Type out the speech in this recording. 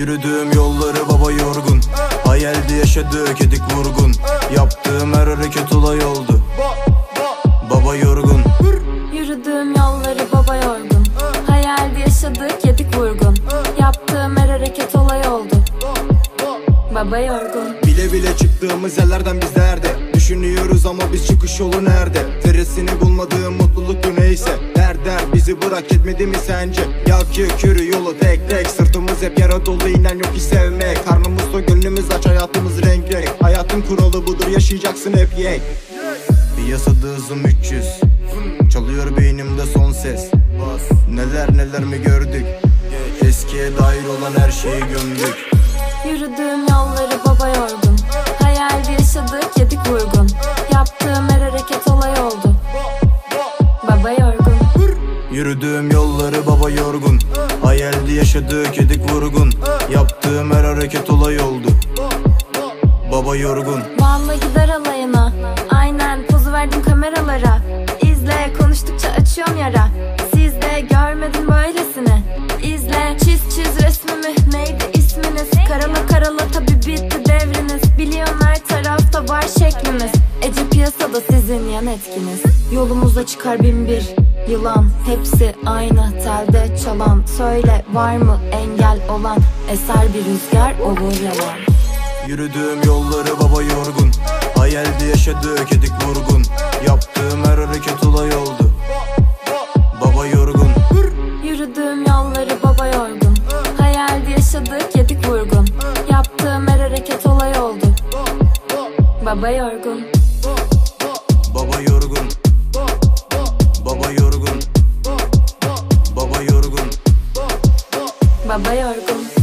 Yürüdüğüm yolları baba yorgun, hayalde yaşadık edik vurgun. Yaptığım her hareket olay oldu, baba yorgun. Yürüdüğüm yolları baba yorgun, hayalde yaşadık yedik vurgun. Yaptığım her hareket olay oldu, baba yorgun. Bile bile çıktığımız yerlerden biz nerede? Düşünüyoruz ama biz çıkış yolu nerede? Teresini bulmadığım mutluluk bu neyse. Der bizi bırak etmedi mi sence? Yak yürü yolu tek tek, sırtımız hep yara dolu, inen yok ki sevmek. Karnımız da gönlümüz aç, hayatımız renk renk. Hayatın kuralı budur, yaşayacaksın hep yek. Piyasada hızım 300, çalıyor beynimde son ses. Neler neler mi gördük, eskiye dair olan her şeyi gömdük. Yürüdüğüm yolları baba yorgun, hayalde yaşadık yedik vurgun. Yaptığım her hareket olay oldu, baba yorgun. Yürüdüğüm yolları baba yorgun, hayalde yaşadık yedik vurgun. Yaptığım her hareket olay oldu, baba yorgun. Vallahi gider alayına, aynen pozu verdim kameralara. İzle, konuştukça açıyorum yara. Siz de görmedin böylesini. İzle, çiz resmimi, neydi isminiz? Karala tabi bitti devriniz. Biliyorum her tarafta var şeklimiz. Ece piyasada sizin yan etkiniz. Yolumuza çıkar bin bir yılan, hepsi aynı telde çalan. Söyle var mı engel olan, eser bir rüzgar olur yalan. Yürüdüğüm yolları baba yorgun, hayalde yaşadık edik vurgun. Yaptığım her hareket olay oldu, baba yorgun. Yürüdüğüm yolları baba yorgun, hayalde yaşadık yedik vurgun. Yaptığım her hareket olay oldu, baba yorgun. Baba yorgun, baba yorgun, baba yorgun, Baba yorgun.